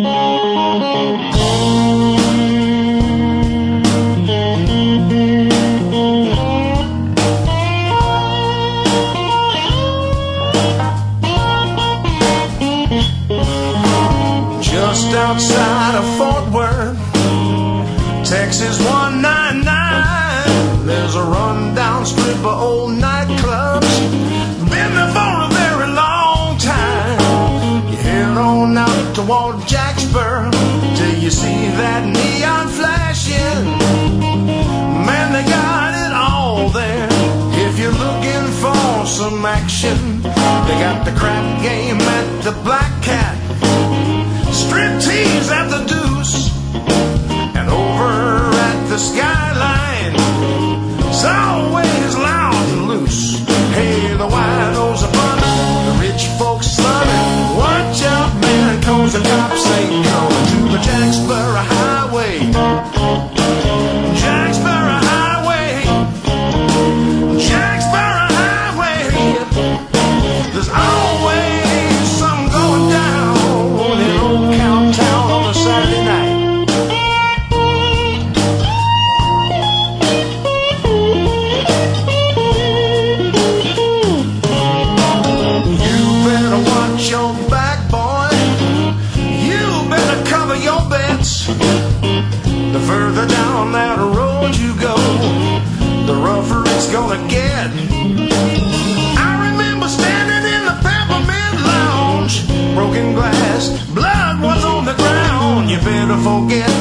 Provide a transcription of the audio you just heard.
Just outside of Fort Worth, Texas 199, there's a rundown strip of old nightclubs. Been there for a very long time. You head on out toward Jacksboro till you see that neon flashing. Man, they got it all there if you're looking for some action. They got the crap game at the Black Cat, striptease at the Deuce, and over at the Skyline, it's always loud and loose. Hey, the winos are bumming, the rich folks slumming. Watch out, man, 'cause the cops ain't coming to the Jacksboro Highway. Jacksboro Highway, Jacksboro Highway. There's always something going down in old Cowtown on a Saturday night. You better watch your back, boy. You better cover your bets. The further down that road you go, the rougher it's gonna get. I remember standing in the Peppermint Lounge, broken glass, blood was on the ground. You better forget